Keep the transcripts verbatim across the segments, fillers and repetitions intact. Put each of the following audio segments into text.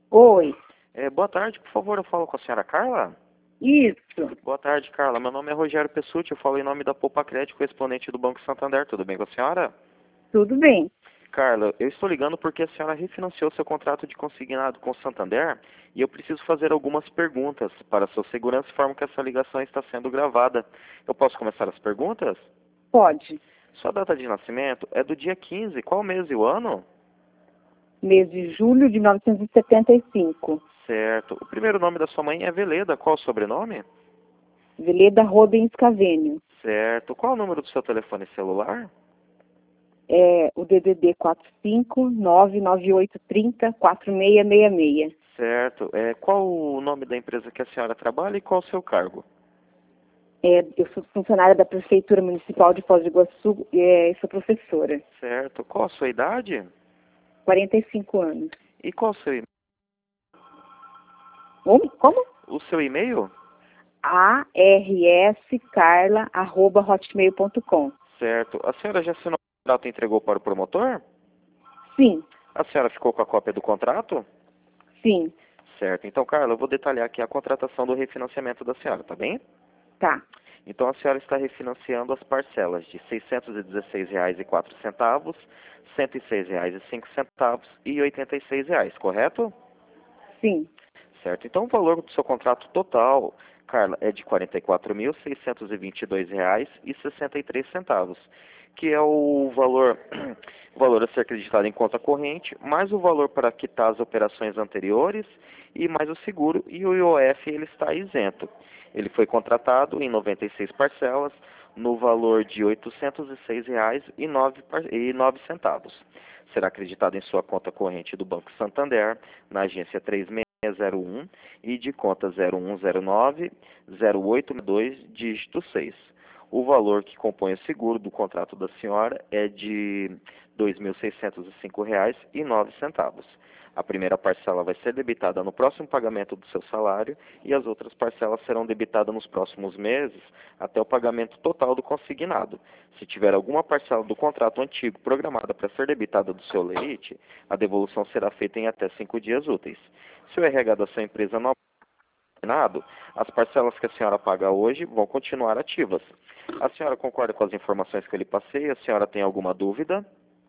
Oi. É, boa tarde, por favor, eu falo com a senhora Carla? Isso. Boa tarde, Carla. Meu nome é Rogério Pessutti, eu falo em nome da Poupa Crédito, correspondente do Banco Santander. Tudo bem com a senhora? Tudo bem. Carla, eu estou ligando porque a senhora refinanciou seu contrato de consignado com o Santander e eu preciso fazer algumas perguntas para a sua segurança, de forma que essa ligação está sendo gravada. Eu posso começar as perguntas? Pode. Sua data de nascimento é do dia quinze, qual mês e o ano? Mês de julho de mil novecentos e setenta e cinco. Certo. O primeiro nome da sua mãe é Veleda, qual o sobrenome? Veleda Rodem Scavênio. Certo. Qual o número do seu telefone celular? É o D D D quatro cinco nove nove oito três zero quatro seis seis seis. Certo. É, qual o nome da empresa que a senhora trabalha e qual o seu cargo? É, eu sou funcionária da Prefeitura Municipal de Foz do Iguaçu é, e sou professora. Certo. Qual a sua idade? quarenta e cinco anos. E qual o seu e-mail? Como? Como? O seu e-mail? A R S carla arroba hotmail ponto com. Certo. A senhora já assinou o contrato e entregou para o promotor? Sim, A senhora ficou com a cópia do contrato? sim. Certo. Então, Carla, eu vou detalhar aqui a contratação do refinanciamento da senhora, tá bem? Tá. Então, a senhora está refinanciando as parcelas de seiscentos e dezesseis reais e quatro centavos, cento e seis reais e cinco centavos e oitenta e seis reais, correto? Sim. Certo. Então, o valor do seu contrato total, Carla, é de quarenta e quatro mil seiscentos e vinte e dois reais e sessenta e três centavos, que é o valor, o valor a ser acreditado em conta corrente, mais o valor para quitar as operações anteriores e mais o seguro, e o I O F ele está isento. Ele foi contratado em noventa e seis parcelas no valor de oitocentos e seis reais e nove centavos. Será acreditado em sua conta corrente do Banco Santander, na agência três seis zero um e de conta zero um zero nove zero oito dois, dígito seis. O valor que compõe o seguro do contrato da senhora é de dois mil seiscentos e cinco reais e nove centavos. A primeira parcela vai ser debitada no próximo pagamento do seu salário e as outras parcelas serão debitadas nos próximos meses até o pagamento total do consignado. Se tiver alguma parcela do contrato antigo programada para ser debitada do seu limite, a devolução será feita em até cinco dias úteis. Se o R H da sua empresa não assinado, as parcelas que a senhora paga hoje vão continuar ativas. A senhora concorda com as informações que eu lhe passei? A senhora tem alguma dúvida?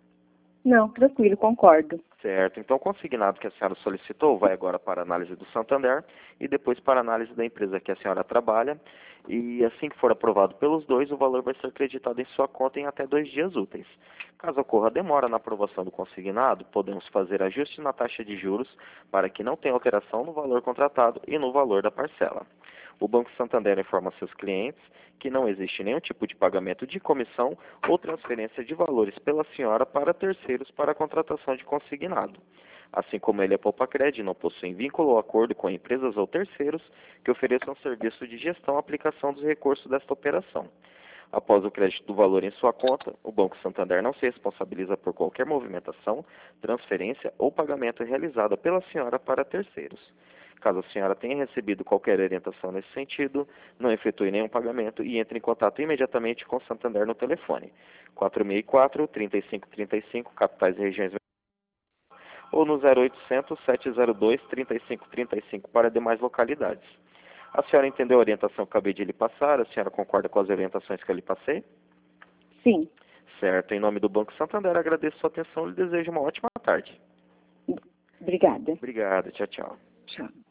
Não, tranquilo, concordo. Certo. Então, o consignado que a senhora solicitou vai agora para a análise do Santander e depois para a análise da empresa que a senhora trabalha. E assim que for aprovado pelos dois, o valor vai ser creditado em sua conta em até dois dias úteis. Caso ocorra demora na aprovação do consignado, podemos fazer ajuste na taxa de juros para que não tenha alteração no valor contratado e no valor da parcela. O Banco Santander informa seus clientes que não existe nenhum tipo de pagamento de comissão ou transferência de valores pela senhora para terceiros para a contratação de consignado. Assim como ele é Poupa-Cred, não possui vínculo ou acordo com empresas ou terceiros que ofereçam serviço de gestão e aplicação dos recursos desta operação. Após o crédito do valor em sua conta, o Banco Santander não se responsabiliza por qualquer movimentação, transferência ou pagamento realizada pela senhora para terceiros. Caso a senhora tenha recebido qualquer orientação nesse sentido, não efetue nenhum pagamento e entre em contato imediatamente com o Santander no telefone quatro seis quatro, três cinco três cinco, capitais e regiões, ou no zero oitocentos, sete zero dois, três cinco três cinco para demais localidades. A senhora entendeu a orientação que eu acabei de lhe passar? A senhora concorda com as orientações que eu lhe passei? Sim. Certo. Em nome do Banco Santander, agradeço sua atenção e lhe desejo uma ótima tarde. Obrigada. Obrigado. Tchau, tchau. Tchau.